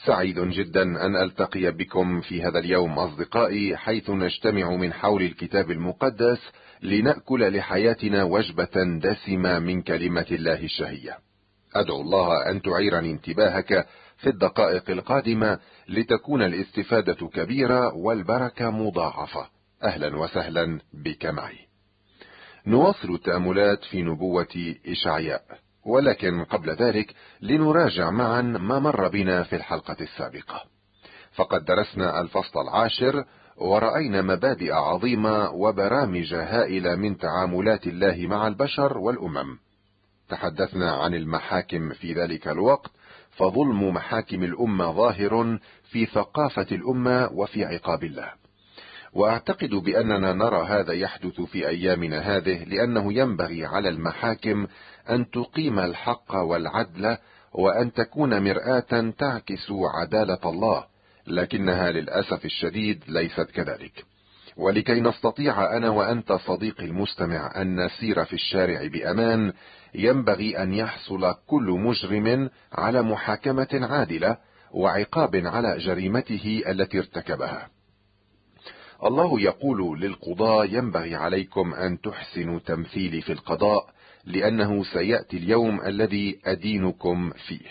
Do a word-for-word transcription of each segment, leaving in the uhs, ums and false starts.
سعيد جدا أن ألتقي بكم في هذا اليوم أصدقائي، حيث نجتمع من حول الكتاب المقدس لنأكل لحياتنا وجبة دسمة من كلمة الله الشهية. أدعو الله أن تعيرني انتباهك في الدقائق القادمة لتكون الاستفادة كبيرة والبركة مضاعفة. أهلا وسهلا بك معي. نواصل التأملات في نبوة إشعياء، ولكن قبل ذلك لنراجع معا ما مر بنا في الحلقة السابقة. فقد درسنا الفصل العاشر ورأينا مبادئ عظيمة وبرامج هائلة من تعاملات الله مع البشر والأمم. تحدثنا عن المحاكم في ذلك الوقت، فظلم محاكم الأمة ظاهر في ثقافة الأمة وفي عقاب الله. وأعتقد بأننا نرى هذا يحدث في أيامنا هذه، لأنه ينبغي على المحاكم أن تقيم الحق والعدل وأن تكون مرآة تعكس عدالة الله، لكنها للأسف الشديد ليست كذلك. ولكي نستطيع أنا وأنت صديقي المستمع أن نسير في الشارع بأمان، ينبغي أن يحصل كل مجرم على محاكمة عادلة وعقاب على جريمته التي ارتكبها. الله يقول للقضاة: ينبغي عليكم أن تحسنوا تمثيلي في القضاء، لأنه سيأتي اليوم الذي أدينكم فيه.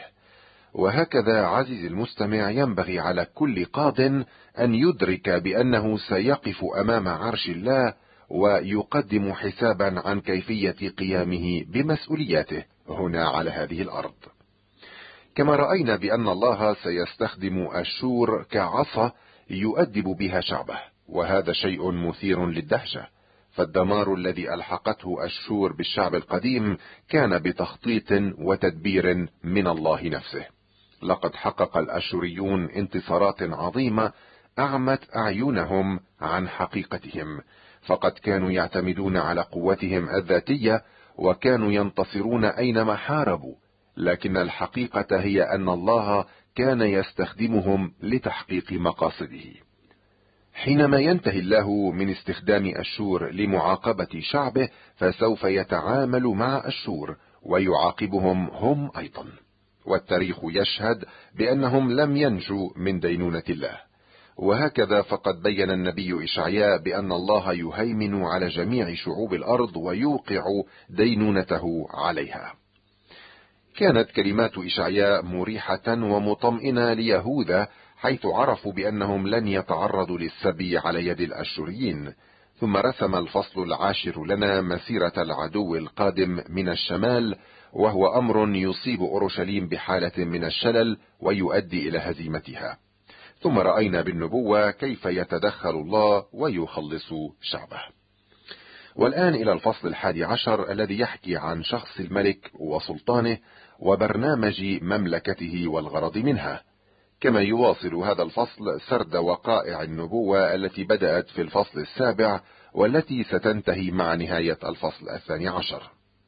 وهكذا عزيزي المستمع، ينبغي على كل قاض أن يدرك بأنه سيقف أمام عرش الله ويقدم حسابا عن كيفية قيامه بمسؤولياته هنا على هذه الأرض. كما رأينا بأن الله سيستخدم أشور كعصا يؤدب بها شعبه، وهذا شيء مثير للدهشة، فالدمار الذي ألحقته أشور بالشعب القديم كان بتخطيط وتدبير من الله نفسه. لقد حقق الأشوريون انتصارات عظيمة أعمت أعينهم عن حقيقتهم، فقد كانوا يعتمدون على قوتهم الذاتية وكانوا ينتصرون أينما حاربوا، لكن الحقيقة هي أن الله كان يستخدمهم لتحقيق مقاصده. حينما ينتهي الله من استخدام أشور لمعاقبة شعبه، فسوف يتعامل مع أشور ويعاقبهم هم أيضا، والتاريخ يشهد بأنهم لم ينجوا من دينونة الله. وهكذا فقد بين النبي إشعياء بأن الله يهيمن على جميع شعوب الأرض ويوقع دينونته عليها. كانت كلمات إشعياء مريحة ومطمئنة ليهوذا، حيث عرفوا بأنهم لن يتعرضوا للسبي على يد الأشوريين. ثم رسم الفصل العاشر لنا مسيرة العدو القادم من الشمال، وهو أمر يصيب أورشليم بحالة من الشلل ويؤدي إلى هزيمتها. ثم رأينا بالنبوة كيف يتدخل الله ويخلص شعبه. والآن إلى الفصل الحادي عشر الذي يحكي عن شخص الملك وسلطانه وبرنامج مملكته والغرض منها، كما يواصل هذا الفصل سرد وقائع النبوة التي بدأت في الفصل السابع والتي ستنتهي مع نهاية الفصل الثاني عشر.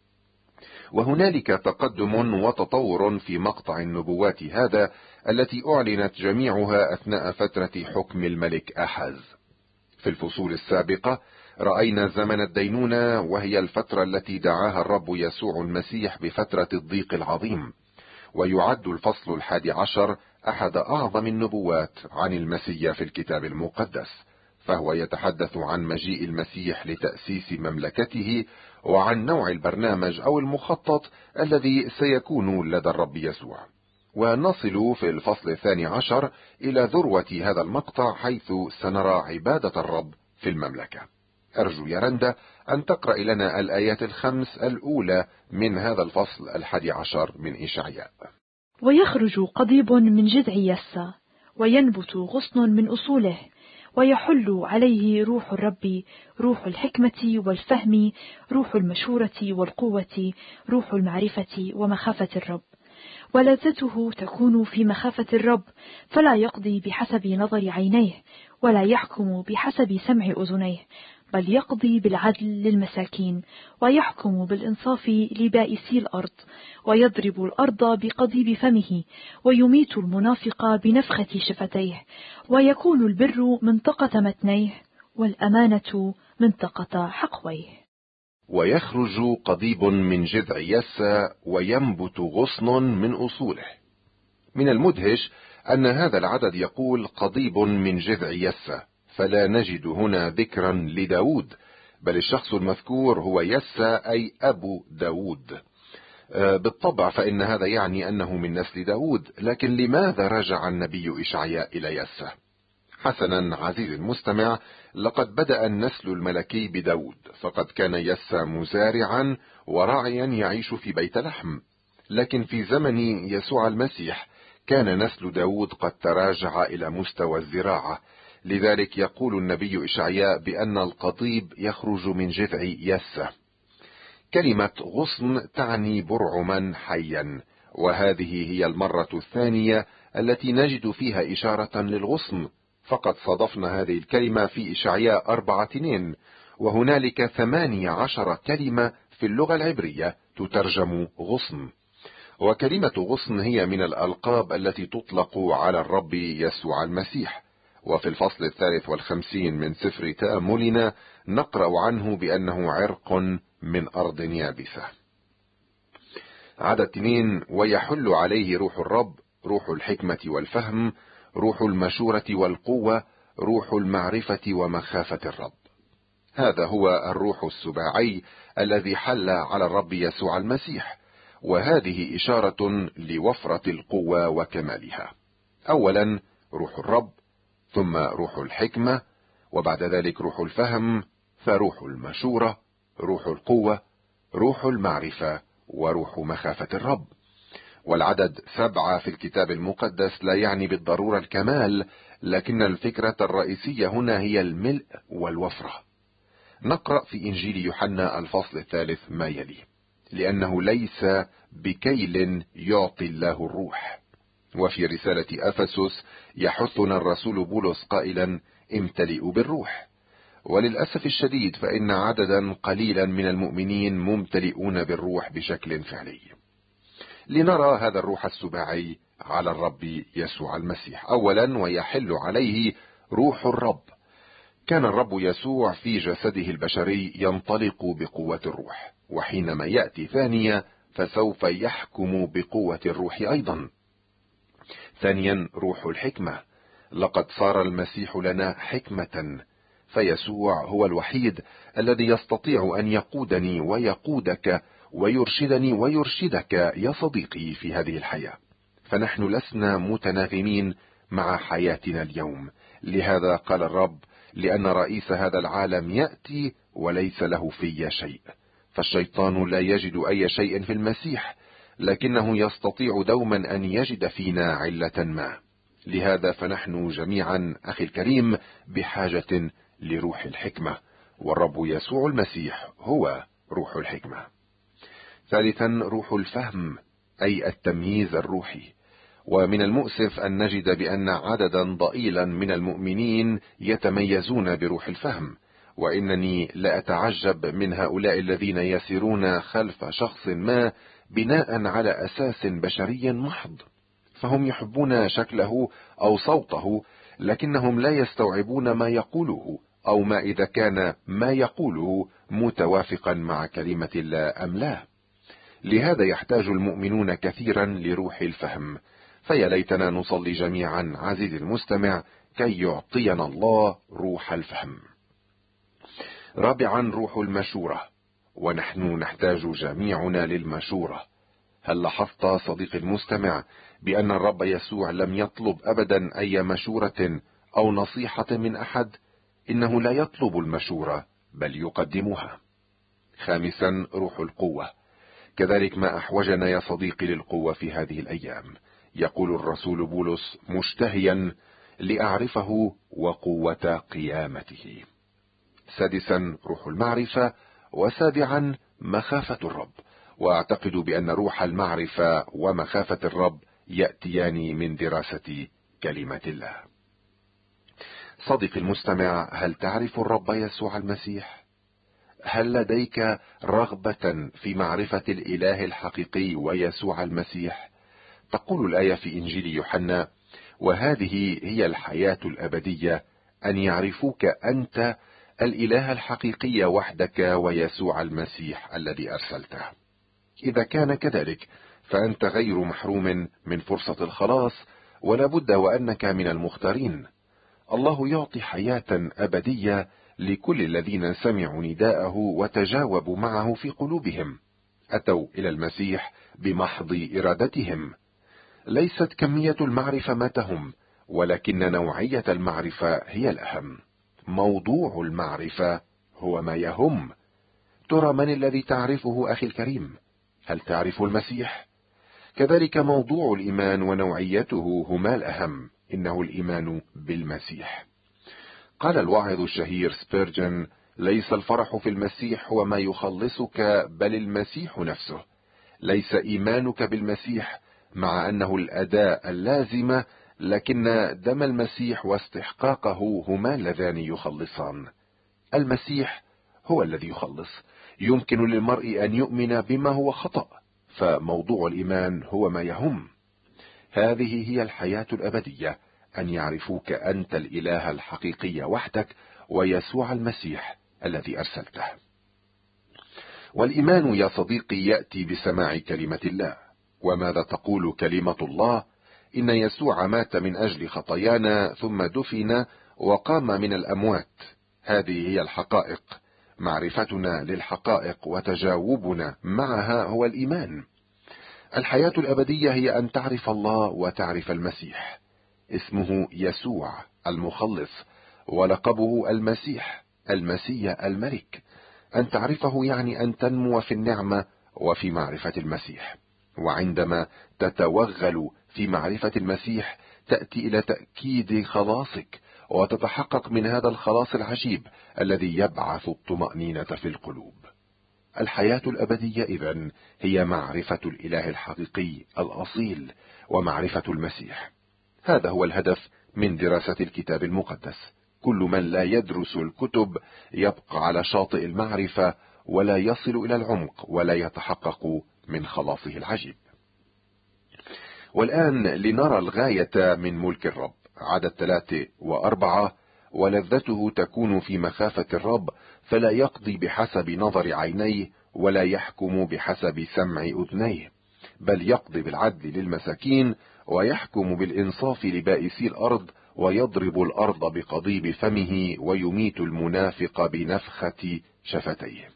وهنالك تقدم وتطور في مقطع النبوات هذا التي أعلنت جميعها أثناء فترة حكم الملك أحاز. في الفصول السابقة رأينا زمن الدينونة، وهي الفترة التي دعاها الرب يسوع المسيح بفترة الضيق العظيم. ويعد الفصل الحادي عشر أحد أعظم النبوات عن المسيح في الكتاب المقدس، فهو يتحدث عن مجيء المسيح لتأسيس مملكته وعن نوع البرنامج أو المخطط الذي سيكون لدى الرب يسوع. ونصل في الفصل الثاني عشر إلى ذروة هذا المقطع، حيث سنرى عبادة الرب في المملكة. أرجو يا رندا أن تقرأ لنا الآيات الخمس الأولى من هذا الفصل الحادي عشر من إشعياء. ويخرج قضيب من جذع يسى، وينبت غصن من أصوله، ويحل عليه روح الرب، روح الحكمة والفهم، روح المشورة والقوة، روح المعرفة ومخافة الرب. ولذته تكون في مخافة الرب، فلا يقضي بحسب نظر عينيه، ولا يحكم بحسب سمع أذنيه، بل يقضي بالعدل للمساكين، ويحكم بالإنصاف لبائسي الأرض، ويضرب الأرض بقضيب فمه، ويميت المنافق بنفخة شفتيه، ويكون البر منطقة متنيه، والأمانة منطقة حقويه. ويخرج قضيب من جذع يسى، وينبت غصن من أصوله. من المدهش أن هذا العدد يقول قضيب من جذع يسة، فلا نجد هنا ذكرا لداود، بل الشخص المذكور هو يسة أي أبو داود. بالطبع فإن هذا يعني أنه من نسل داود، لكن لماذا رجع النبي إشعياء إلى يسة؟ حسنا عزيزي المستمع، لقد بدأ النسل الملكي بداود، فقد كان يسة مزارعا وراعيا يعيش في بيت لحم، لكن في زمن يسوع المسيح كان نسل داود قد تراجع إلى مستوى الزراعة، لذلك يقول النبي إشعياء بأن القضيب يخرج من جذع يسة. كلمة غصن تعني برعما حيا، وهذه هي المرة الثانية التي نجد فيها إشارة للغصن، فقد صادفنا هذه الكلمة في إشعياء أربعة اثنين، وهنالك ثمانية عشر كلمة في اللغة العبرية تترجم غصن. وكلمة غصن هي من الألقاب التي تطلق على الرب يسوع المسيح، وفي الفصل الثالث والخمسين من سفر تأملنا نقرأ عنه بأنه عرق من أرض يابسة. عدد اثنين: ويحل عليه روح الرب، روح الحكمة والفهم، روح المشورة والقوة، روح المعرفة ومخافة الرب. هذا هو الروح السباعي الذي حل على الرب يسوع المسيح، وهذه إشارة لوفرة القوة وكمالها. أولا روح الرب، ثم روح الحكمة، وبعد ذلك روح الفهم، فروح المشورة، روح القوة، روح المعرفة، وروح مخافة الرب. والعدد سبعة في الكتاب المقدس لا يعني بالضرورة الكمال، لكن الفكرة الرئيسية هنا هي الملء والوفرة. نقرأ في إنجيل يوحنا الفصل الثالث ما يلي: لأنه ليس بكيل يعطي الله الروح. وفي رسالة أفسس يحثنا الرسول بولس قائلا: امتلئوا بالروح. وللأسف الشديد فإن عددا قليلا من المؤمنين ممتلئون بالروح بشكل فعلي. لنرى هذا الروح السباعي على الرب يسوع المسيح. أولا ويحل عليه روح الرب. كان الرب يسوع في جسده البشري ينطلق بقوة الروح، وحينما يأتي ثانية فسوف يحكم بقوة الروح أيضا. ثانيا روح الحكمة. لقد صار المسيح لنا حكمة، فيسوع هو الوحيد الذي يستطيع أن يقودني ويقودك ويرشدني ويرشدك يا صديقي في هذه الحياة، فنحن لسنا متناغمين مع حياتنا اليوم. لهذا قال الرب: لأن رئيس هذا العالم يأتي وليس له في شيء. فالشيطان لا يجد أي شيء في المسيح، لكنه يستطيع دوما أن يجد فينا علة ما. لهذا فنحن جميعا أخي الكريم بحاجة لروح الحكمة، والرب يسوع المسيح هو روح الحكمة. ثالثا روح الفهم، أي التمييز الروحي. ومن المؤسف أن نجد بأن عددا ضئيلا من المؤمنين يتميزون بروح الفهم، وإنني لا أتعجب من هؤلاء الذين يسيرون خلف شخص ما بناء على أساس بشري محض، فهم يحبون شكله أو صوته، لكنهم لا يستوعبون ما يقوله، أو ما إذا كان ما يقوله متوافقا مع كلمة الله أم لا. لهذا يحتاج المؤمنون كثيرا لروح الفهم، فيا ليتنا نصلي جميعا عزيزي المستمع كي يعطينا الله روح الفهم. رابعا روح المشورة، ونحن نحتاج جميعنا للمشورة. هل لاحظت صديقي المستمع بأن الرب يسوع لم يطلب أبدا أي مشورة أو نصيحة من أحد؟ إنه لا يطلب المشورة بل يقدمها. خامسا روح القوة. كذلك ما أحوجنا يا صديقي للقوة في هذه الأيام. يقول الرسول بولس: مشتهيا لأعرفه وقوة قيامته. سادسا روح المعرفة. وسابعا مخافة الرب. وأعتقد بأن روح المعرفة ومخافة الرب يأتيان من دراسة كلمة الله. صديقي المستمع، هل تعرف الرب يسوع المسيح؟ هل لديك رغبة في معرفة الإله الحقيقي ويسوع المسيح؟ تقول الآية في إنجيل يوحنا: وهذه هي الحياة الأبدية، أن يعرفوك أنت الإله الحقيقي وحدك ويسوع المسيح الذي أرسلته. إذا كان كذلك فأنت غير محروم من فرصة الخلاص، ولا بد وأنك من المختارين. الله يعطي حياة أبدية لكل الذين سمعوا نداءه وتجاوبوا معه في قلوبهم، أتوا إلى المسيح بمحض إرادتهم. ليست كمية المعرفة ما تهم، ولكن نوعية المعرفة هي الأهم. موضوع المعرفة هو ما يهم. ترى من الذي تعرفه أخي الكريم؟ هل تعرف المسيح؟ كذلك موضوع الإيمان ونوعيته هما الأهم، إنه الإيمان بالمسيح. قال الواعظ الشهير سبيرجن: ليس الفرح في المسيح هو ما يخلصك، بل المسيح نفسه. ليس إيمانك بالمسيح مع أنه الأداة اللازمة، لكن دم المسيح واستحقاقه هما اللذان يخلصان. المسيح هو الذي يخلص. يمكن للمرء أن يؤمن بما هو خطأ، فموضوع الإيمان هو ما يهم. هذه هي الحياة الأبدية، أن يعرفوك أنت الإله الحقيقي وحدك، ويسوع المسيح الذي أرسلته. والإيمان يا صديقي يأتي بسماع كلمة الله. وماذا تقول كلمة الله؟ إن يسوع مات من أجل خطايانا، ثم دفن وقام من الأموات. هذه هي الحقائق. معرفتنا للحقائق وتجاوبنا معها هو الإيمان. الحياة الأبدية هي أن تعرف الله وتعرف المسيح. اسمه يسوع المخلص، ولقبه المسيح، المسيح الملك. أن تعرفه يعني أن تنمو في النعمة وفي معرفة المسيح. وعندما تتوغل في معرفة المسيح تأتي إلى تأكيد خلاصك، وتتحقق من هذا الخلاص العجيب الذي يبعث الطمأنينة في القلوب. الحياة الأبدية إذن هي معرفة الإله الحقيقي الأصيل ومعرفة المسيح. هذا هو الهدف من دراسة الكتاب المقدس. كل من لا يدرس الكتب يبقى على شاطئ المعرفة، ولا يصل إلى العمق، ولا يتحقق من خلاصه العجيب. والآن لنرى الغاية من ملك الرب. عدد ثلاثة وأربعة: ولذته تكون في مخافة الرب، فلا يقضي بحسب نظر عينيه، ولا يحكم بحسب سمع أذنيه، بل يقضي بالعدل للمساكين، ويحكم بالإنصاف لبائسي الأرض، ويضرب الأرض بقضيب فمه، ويميت المنافق بنفخة شفتيه.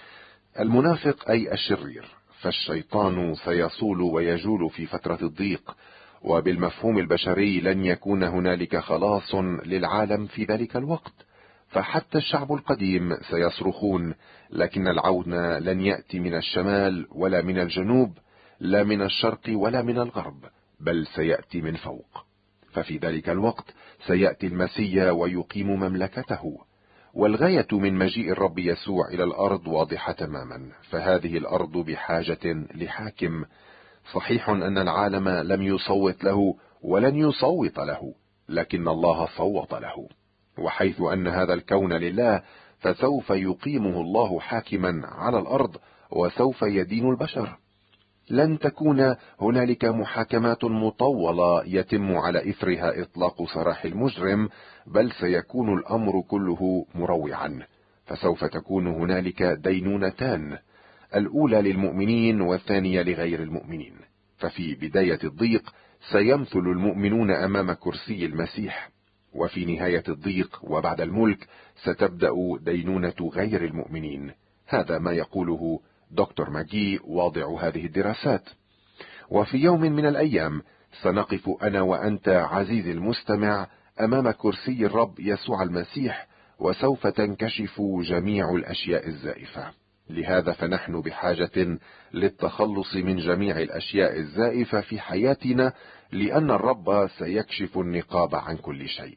المنافق أي الشرير، فالشيطان سيصول ويجول في فترة الضيق، وبالمفهوم البشري لن يكون هنالك خلاص للعالم في ذلك الوقت، فحتى الشعب القديم سيصرخون، لكن العون لن يأتي من الشمال ولا من الجنوب، لا من الشرق ولا من الغرب، بل سيأتي من فوق. ففي ذلك الوقت سيأتي المسيح ويقيم مملكته. والغاية من مجيء الرب يسوع إلى الأرض واضحة تماما، فهذه الأرض بحاجة لحاكم. صحيح أن العالم لم يصوت له ولن يصوت له، لكن الله صوت له. وحيث أن هذا الكون لله، فسوف يقيمه الله حاكما على الأرض، وسوف يدين البشر. لن تكون هنالك محاكمات مطولة يتم على إثرها إطلاق سراح المجرم، بل سيكون الأمر كله مروعا. فسوف تكون هنالك دينونتان، الأولى للمؤمنين والثانية لغير المؤمنين. ففي بداية الضيق سيمثل المؤمنون أمام كرسي المسيح، وفي نهاية الضيق وبعد الملك ستبدأ دينونة غير المؤمنين. هذا ما يقوله دكتور ماجي واضع هذه الدراسات. وفي يوم من الأيام سنقف أنا وأنت عزيزي المستمع أمام كرسي الرب يسوع المسيح، وسوف تنكشف جميع الأشياء الزائفة. لهذا فنحن بحاجة للتخلص من جميع الأشياء الزائفة في حياتنا، لأن الرب سيكشف النقاب عن كل شيء.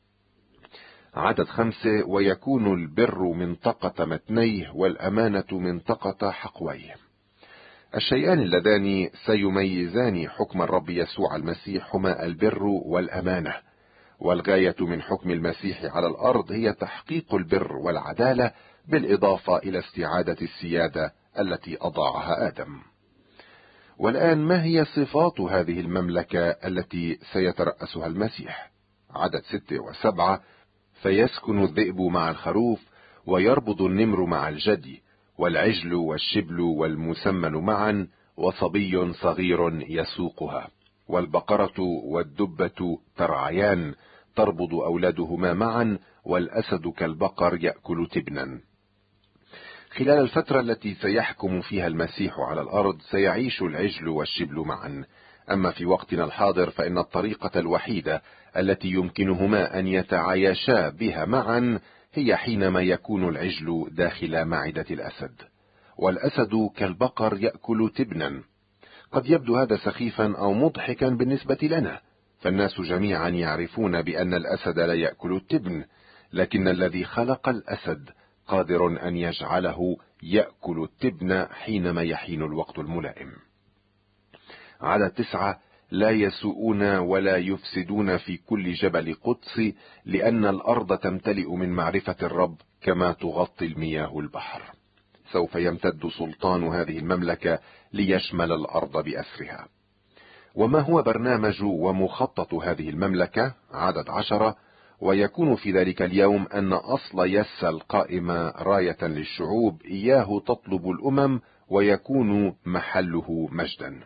عدد خمسة: ويكون البر منطقة متنيه، والأمانة منطقة حقويه. الشيئان اللذان سيميزان حكم الرب يسوع المسيح هما البر والأمانة. والغاية من حكم المسيح على الأرض هي تحقيق البر والعدالة، بالإضافة إلى استعادة السيادة التي أضاعها آدم. والآن ما هي صفات هذه المملكة التي سيترأسها المسيح؟ عدد ستة وسبعة: فيسكن الذئب مع الخروف، ويربض النمر مع الجدي، والعجل والشبل والمسمن معا، وصبي صغير يسوقها. والبقرة والدبة ترعيان، تربض أولادهما معا، والأسد كالبقر يأكل تبنا. خلال الفترة التي سيحكم فيها المسيح على الأرض سيعيش العجل والشبل معا. أما في وقتنا الحاضر فإن الطريقة الوحيدة التي يمكنهما أن يتعايشا بها معا هي حينما يكون العجل داخل معدة الأسد، والأسد كالبقر يأكل تبنا. قد يبدو هذا سخيفا أو مضحكا بالنسبة لنا، فالناس جميعا يعرفون بأن الأسد لا يأكل التبن، لكن الذي خلق الأسد قادر أن يجعله يأكل التبن حينما يحين الوقت الملائم. عدد تسعة: لا يسوءون ولا يفسدون في كل جبل قدس، لأن الأرض تمتلئ من معرفة الرب كما تغطي المياه البحر. سوف يمتد سلطان هذه المملكة ليشمل الأرض بأسرها. وما هو برنامج ومخطط هذه المملكة؟ عدد عشرة: ويكون في ذلك اليوم أن أصل يس القائم راية للشعوب، إياه تطلب الأمم ويكون محله مجدا.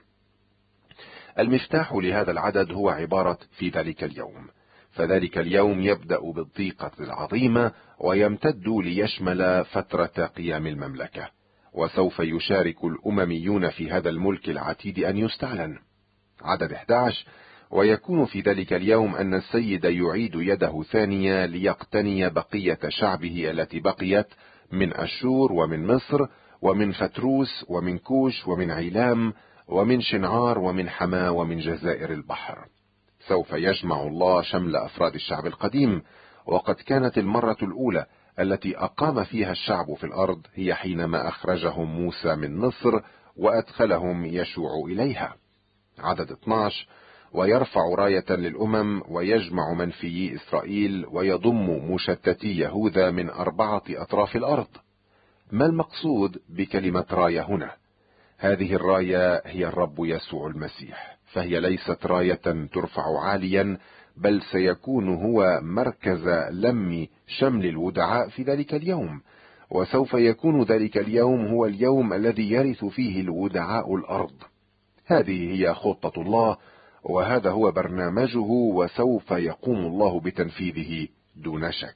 المفتاح لهذا العدد هو عبارة في ذلك اليوم، فذلك اليوم يبدأ بالضيقة العظيمة ويمتد ليشمل فترة قيام المملكة، وسوف يشارك الأمميون في هذا الملك العتيد أن يستعلن. عدد أحد عشر: ويكون في ذلك اليوم أن السيد يعيد يده ثانية ليقتني بقية شعبه التي بقيت من أشور ومن مصر ومن فتروس ومن كوش ومن عيلام ومن شنعار ومن حما ومن جزائر البحر. سوف يجمع الله شمل أفراد الشعب القديم، وقد كانت المرة الأولى التي أقام فيها الشعب في الأرض هي حينما أخرجهم موسى من مصر وأدخلهم يشوع إليها. عدد اثني عشر: ويرفع راية للأمم ويجمع منفيي إسرائيل ويضم مشتتي يهوذا من أربعة أطراف الأرض. ما المقصود بكلمة راية هنا؟ هذه الراية هي الرب يسوع المسيح، فهي ليست راية ترفع عاليا، بل سيكون هو مركز لم شمل الودعاء في ذلك اليوم، وسوف يكون ذلك اليوم هو اليوم الذي يرث فيه الودعاء الأرض. هذه هي خطة الله، وهذا هو برنامجه، وسوف يقوم الله بتنفيذه دون شك.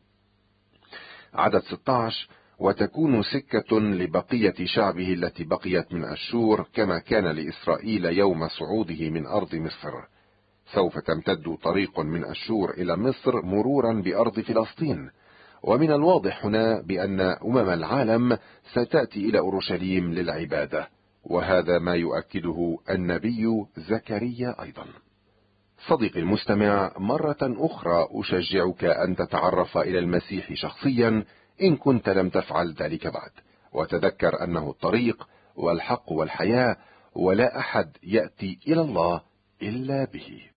عدد ستة عشر: وتكون سكة لبقية شعبه التي بقيت من أشور كما كان لإسرائيل يوم صعوده من أرض مصر. سوف تمتد طريق من أشور إلى مصر مرورا بأرض فلسطين، ومن الواضح هنا بأن أمم العالم ستأتي إلى أورشليم للعبادة، وهذا ما يؤكده النبي زكريا أيضا. صديقي المستمع، مرة أخرى أشجعك أن تتعرف إلى المسيح شخصيا إن كنت لم تفعل ذلك بعد، وتذكر أنه الطريق والحق والحياة، ولا أحد يأتي إلى الله إلا به.